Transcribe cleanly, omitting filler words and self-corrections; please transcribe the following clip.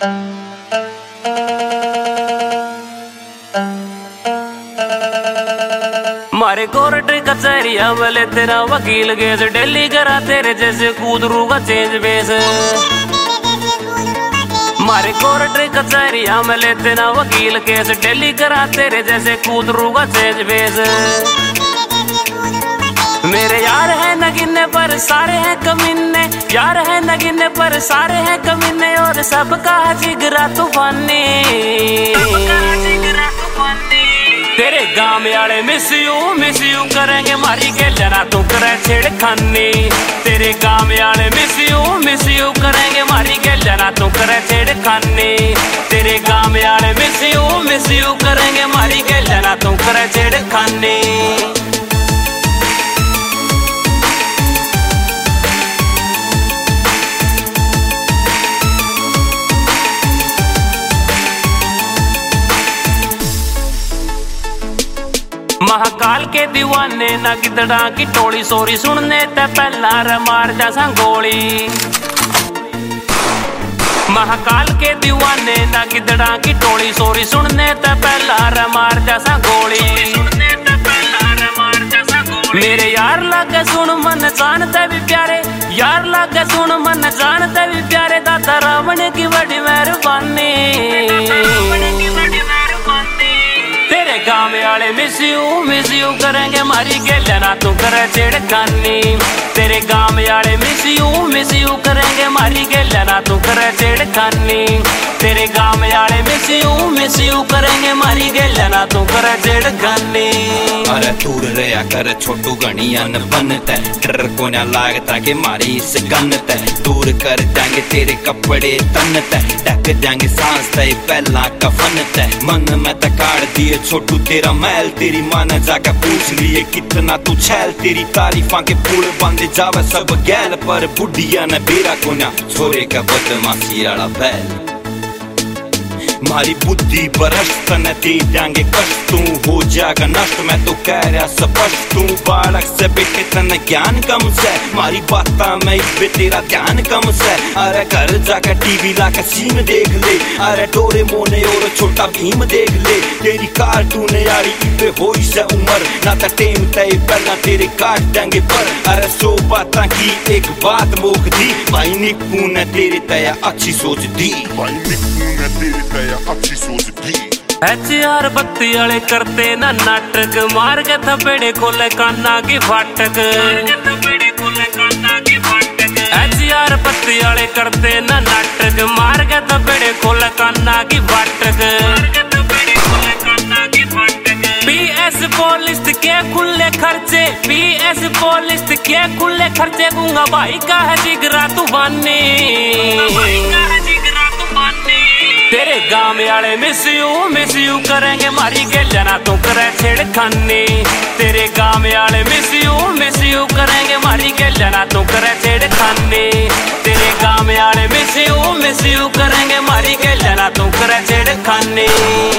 मारे कोर्ट कचहरी वाले तेरा वकील केस डेली करा तेरे जैसे कूदरू का चेंज बेस। मारे कोर्ट कचहरी वाले तेरा वकील केस डेली करा तेरे जैसे कूदरू का चेंज बेस। मेरे यार है नगीने पर सारे हैं कमीने, यार है नगीने पर सारे हैं कमीने, और सबका जिगरा तूफानी। तेरे गाँव वाले मिस यू करेंगे मारी के जना तू करे छेड़खानी। तेरे गाँव वाले मिस यू करेंगे मारी के जना तू करे छेड़खानी। तेरे गाँव वाले मिस यू करेंगे मारी के जना तू करे छेड़खानी। महाकाल के दीवाने ना गिदड़ा की टोली सोरी सुनने ते पहला रे मार जा गोली। महाकाल के दीवाने ना गिदड़ा की टोली सोरी सुनने ते पहला रे मार जा गोली। मेरे यार लागे सुन मन जानते भी प्यारे, यार लागे सुन मन जानते भी प्यारे, दादा रावण की बड़ी मेहरबानी। तेरे गाँव वाले मिस यू करेंगे मारी के जना तू करे छेड़खानी। तेरे गाँव वाले मिस यू करेंगे मारी के जना तू करे छेड़खानी। तेरे गाँव वाले मिस यू करेंगे मारी के जना तू करे छेड़खानी। अरे दूर रहा कर छोटू घनी अन बनता, डर को ना लागता कि मारी इस गन्नत। दूर कर देंगे तेरे कपड़े तन्नत, ढक देंगे सांस तय पहला कफन तय। मन में तकाड़ दिए छोटू तेरा मैल, तेरी माँ ने जाकर पूछ लिए कितना तू छैल। तेरी तारीफा के फूल बंद जावे सब गैल, पर बुढ़िया ने बेरा को ना छोरे का बदमाशी वाला बैल। मारी बुद्धि भ्रष्ट न दे देंगे कष्ट, तू हो जाएगा नष्ट मैं तो कह रहा स्पष्ट। तू बालक से बेटे तन ज्ञान कम से, मारी बाता में इस तेरा ध्यान कम से। अरे घर जाकर टीवी लाकर सीम देख ले, अरे डोरेमोन और छोटा भीम देख ले। तेरी कार्टून यारी इतने हो से उम्र ना तो टेम तय पहला तेरे काट देंगे पर। अरे 100 बातें की एक बात मोक दी, भाई निक्कू ने तेरे तय अच्छी सोच दी। अच्छी सोच दी। HR बत्ती वाले करते ना नाटक, मार के थपेड़े खोले कान्ना की फाटक। HR बत्ती वाले करते ना नाटक, मार के थपेड़े खोले कान्ना की फाटक। PS पुलिस के खुले खर्चे, PS पुलिस के खुले खर्चे, गूंगा भाई का है जिगरा तूफानी। तेरे गाँव वाले मिस यू करेंगे मारी के जना तू करे छेड़खानी। तेरे गाँव वाले मिस यू करेंगे मारी के जना तू करे छेड़खानी। तेरे गाँव वाले मिस यू करेंगे मारी के जना तू करे छेड़खानी।